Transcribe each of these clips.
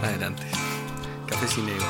Adelante. Café sin ego.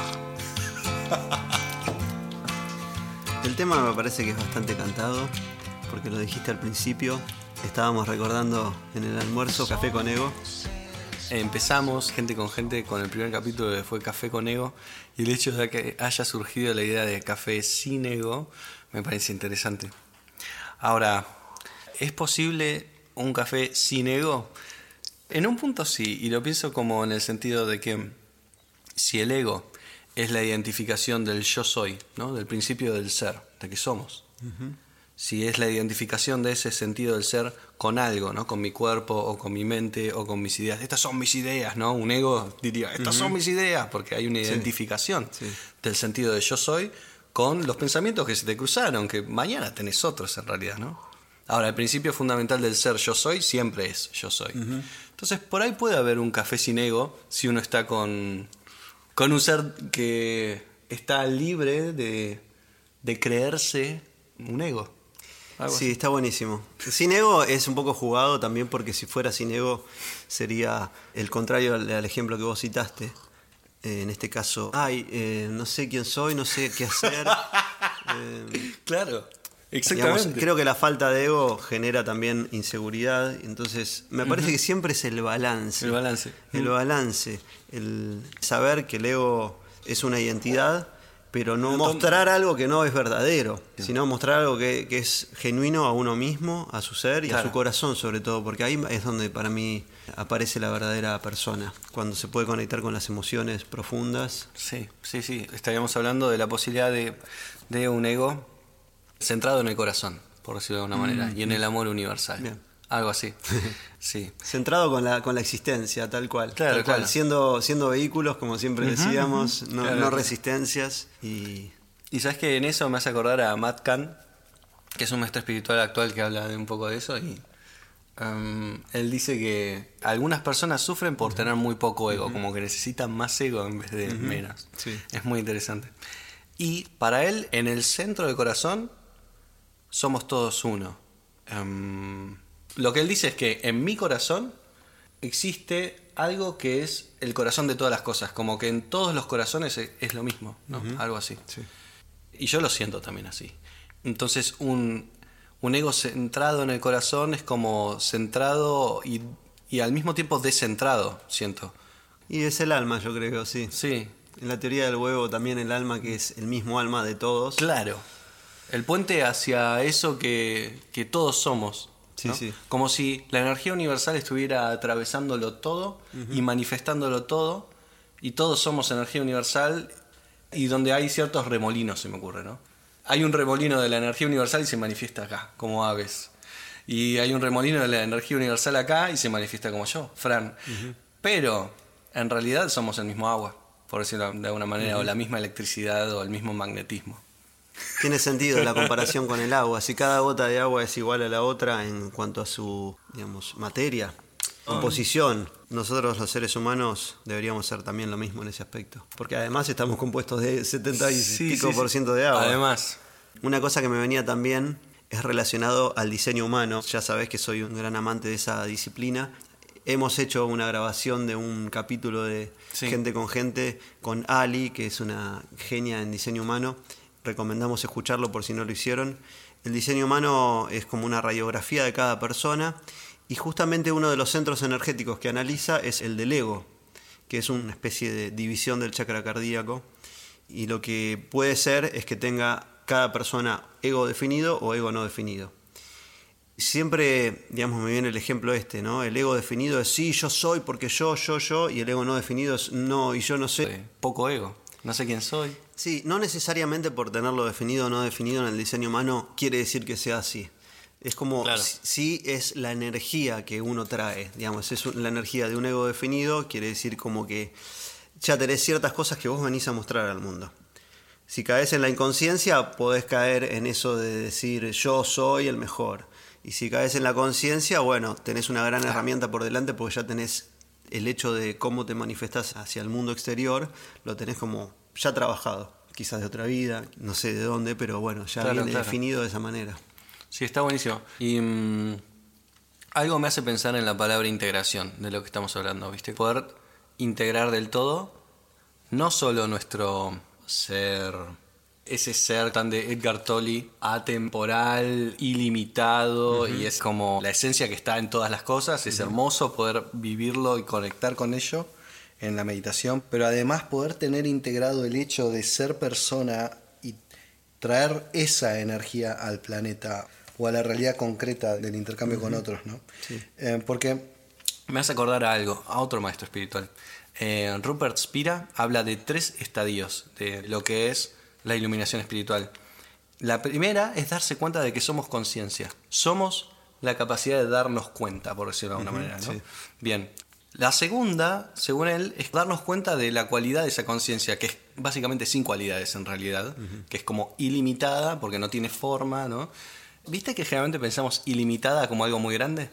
El tema me parece que es bastante cantado, porque lo dijiste al principio. Estábamos recordando en el almuerzo Café con Ego. Empezamos, gente, con el primer capítulo que fue Café con Ego. Y el hecho de que haya surgido la idea de café sin ego me parece interesante. Ahora, ¿es posible un café sin ego? En un punto sí, y lo pienso como en el sentido de que si el ego es la identificación del yo soy, ¿no? Del principio del ser, de que somos. Uh-huh. Si es la identificación de ese sentido del ser con algo, ¿no? Con mi cuerpo o con mi mente o con mis ideas. Estas son mis ideas, ¿no? Un ego diría, estas son mis ideas, porque hay una identificación del sentido de yo soy con los pensamientos que se te cruzaron, que mañana tenés otros en realidad, ¿no? Ahora, el principio fundamental del ser yo soy siempre es yo soy. Uh-huh. Entonces, por ahí puede haber un café sin ego si uno está con un ser que está libre de creerse un ego. Sí, está buenísimo. Sin ego es un poco jugado también, porque si fuera sin ego sería el contrario al ejemplo que vos citaste. En este caso, no sé quién soy, no sé qué hacer. Claro, exactamente. Digamos, creo que la falta de ego genera también inseguridad. Entonces, me parece que siempre es el balance. El balance. El saber que el ego es una identidad, pero no mostrar algo que no es verdadero, sino mostrar algo que es genuino a uno mismo, a su ser y a su corazón sobre todo, porque ahí es donde para mí aparece la verdadera persona, cuando se puede conectar con las emociones profundas. Sí. Estaríamos hablando de la posibilidad de un ego centrado en el corazón, por decirlo de alguna manera, y en el amor universal. Bien. Algo así. Sí. Centrado con la existencia, tal cual. Claro. Siendo vehículos, como siempre decíamos, no resistencias. Y sabes que en eso me hace acordar a Matt Kahn, que es un maestro espiritual actual que habla de un poco de eso. Y él dice que algunas personas sufren por tener muy poco ego, como que necesitan más ego en vez de menos. Sí. Es muy interesante. Y para él, en el centro del corazón, somos todos uno. Lo que él dice es que en mi corazón existe algo que es el corazón de todas las cosas, como que en todos los corazones es lo mismo, ¿no? Algo así. Sí. Y yo lo siento también así. Entonces un ego centrado en el corazón es como centrado y al mismo tiempo descentrado, siento. Y es el alma, yo creo, sí. Sí. En la teoría del huevo también el alma, que es el mismo alma de todos. Claro. El puente hacia eso que todos somos. ¿no? Sí. Como si la energía universal estuviera atravesándolo todo y manifestándolo todo, y todos somos energía universal, y donde hay ciertos remolinos, se me ocurre, ¿no? Hay un remolino de la energía universal y se manifiesta acá, como aves. Y hay un remolino de la energía universal acá y se manifiesta como yo, Fran. Pero en realidad somos el mismo agua, por decirlo de alguna manera, o la misma electricidad o el mismo magnetismo. Tiene sentido la comparación con el agua. Si cada gota de agua es igual a la otra en cuanto a su, materia, composición, nosotros los seres humanos deberíamos ser también lo mismo en ese aspecto. Porque además estamos compuestos de 70 y pico por ciento de agua. Además. Una cosa que me venía también es relacionado al diseño humano. Ya sabés que soy un gran amante de esa disciplina. Hemos hecho una grabación de un capítulo de Gente con Gente con Ali, que es una genia en diseño humano. Recomendamos escucharlo por si no lo hicieron. El diseño humano es como una radiografía de cada persona, y justamente uno de los centros energéticos que analiza es el del ego, que es una especie de división del chakra cardíaco, y lo que puede ser es que tenga cada persona ego definido o ego no definido. Siempre, me viene el ejemplo ¿no? El ego definido es sí, yo soy porque yo, y el ego no definido es no, y yo no sé. Poco ego. No sé quién soy. Sí, no necesariamente por tenerlo definido o no definido en el diseño humano quiere decir que sea así. Es como, sí es la energía que uno trae, es la energía de un ego definido, quiere decir como que ya tenés ciertas cosas que vos venís a mostrar al mundo. Si caes en la inconsciencia, podés caer en eso de decir yo soy el mejor. Y si caes en la conciencia, tenés una gran herramienta por delante, porque ya tenés el hecho de cómo te manifestás hacia el mundo exterior, lo tenés como ya trabajado, quizás de otra vida, no sé de dónde, pero ya viene definido de esa manera. Sí, está buenísimo. Y algo me hace pensar en la palabra integración de lo que estamos hablando, ¿viste? Poder integrar del todo no solo nuestro ser, ese ser tan de Edgar Tolle, atemporal, ilimitado, y es como la esencia que está en todas las cosas. Es hermoso poder vivirlo y conectar con ello en la meditación, pero además poder tener integrado el hecho de ser persona y traer esa energía al planeta o a la realidad concreta del intercambio con otros, ¿no? Sí. Porque me hace acordar a algo, a otro maestro espiritual. Rupert Spira habla de 3 estadios de lo que es la iluminación espiritual. La primera es darse cuenta de que somos conciencia. Somos la capacidad de darnos cuenta, por decirlo de alguna manera, ¿no? Sí. Bien. La segunda, según él, es darnos cuenta de la cualidad de esa conciencia, que es básicamente 5 cualidades en realidad, que es como ilimitada, porque no tiene forma, ¿no? ¿Viste que generalmente pensamos ilimitada como algo muy grande?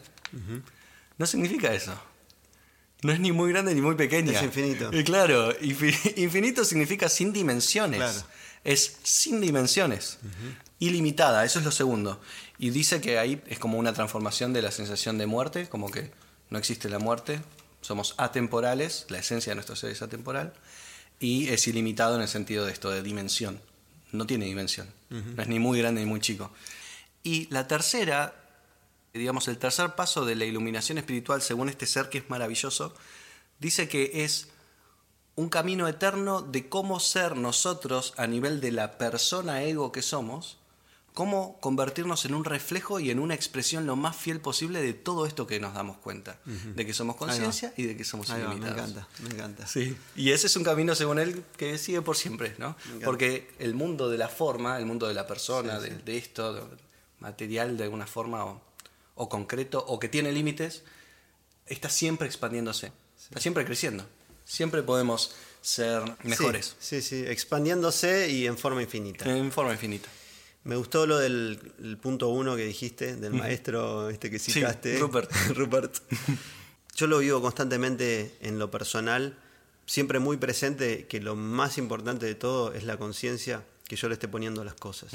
No significa eso. No es ni muy grande ni muy pequeña. Es infinito. Claro, infinito significa sin dimensiones. Claro. Es sin dimensiones. Ilimitada, eso es lo segundo. Y dice que ahí es como una transformación de la sensación de muerte, como que no existe la muerte, somos atemporales, la esencia de nuestro ser es atemporal, y es ilimitado en el sentido de esto, de dimensión. No tiene dimensión. No es ni muy grande ni muy chico. Y la tercera, digamos, el tercer paso de la iluminación espiritual, según este ser que es maravilloso, dice que es un camino eterno de cómo ser nosotros a nivel de la persona ego que somos, cómo convertirnos en un reflejo y en una expresión lo más fiel posible de todo esto que nos damos cuenta, de que somos conciencia y de que somos ilimitados. Me encanta. Sí. Y ese es un camino, según él, que sigue por siempre, ¿no? Porque el mundo de la forma, el mundo de la persona, de esto, material de alguna forma o concreto, o que tiene límites, está siempre expandiéndose, está siempre creciendo. Siempre podemos ser mejores. Sí, expandiéndose y en forma infinita. En forma infinita. Me gustó lo del punto 1 que dijiste, del maestro que citaste. Sí, Rupert. Yo lo vivo constantemente en lo personal, siempre muy presente, que lo más importante de todo es la conciencia que yo le esté poniendo a las cosas.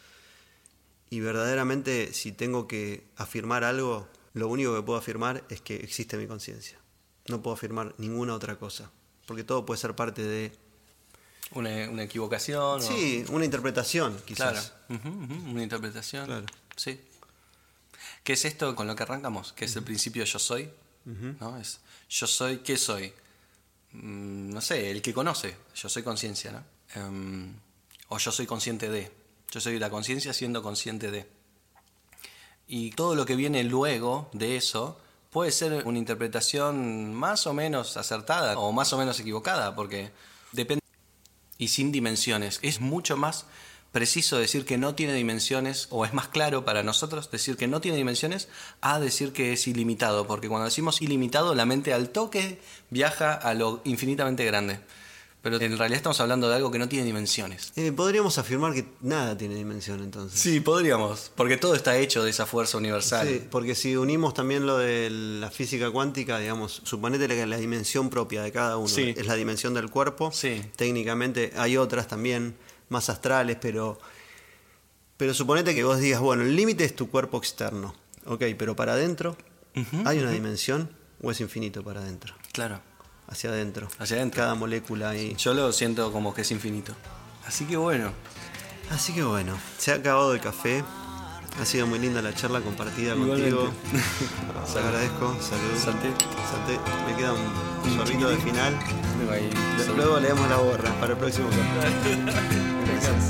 Y verdaderamente, si tengo que afirmar algo, lo único que puedo afirmar es que existe mi conciencia. No puedo afirmar ninguna otra cosa, porque todo puede ser parte de una equivocación. Sí, una interpretación, quizás. Claro, una interpretación. Claro. Sí. ¿Qué es esto con lo que arrancamos? Que es el principio yo soy. ¿No? Es yo soy, ¿qué soy? No sé, el que conoce. Yo soy conciencia, ¿no? O yo soy consciente de. Yo soy la conciencia siendo consciente de. Y todo lo que viene luego de eso puede ser una interpretación más o menos acertada o más o menos equivocada, porque depende. Y sin dimensiones. Es mucho más preciso decir que no tiene dimensiones, o es más claro para nosotros decir que no tiene dimensiones a decir que es ilimitado, porque cuando decimos ilimitado la mente al toque viaja a lo infinitamente grande. Pero en realidad estamos hablando de algo que no tiene dimensiones. Podríamos afirmar que nada tiene dimensión entonces. Sí, podríamos, porque todo está hecho de esa fuerza universal. Sí, porque si unimos también lo de la física cuántica, digamos, suponete que la dimensión propia de cada uno es la dimensión del cuerpo. Sí. Técnicamente hay otras también más astrales, pero suponete que vos digas, bueno, el límite es tu cuerpo externo. Ok, pero para adentro, ¿hay una dimensión o es infinito para adentro? Claro. Hacia adentro. Cada molécula ahí. Yo lo siento como que es infinito. Así que bueno, se ha acabado el café. Ha sido muy linda la charla compartida contigo. Te agradezco. Salud. Salté. Me queda un sorbito de final. Ahí. Luego leemos la borra para el próximo café. Gracias.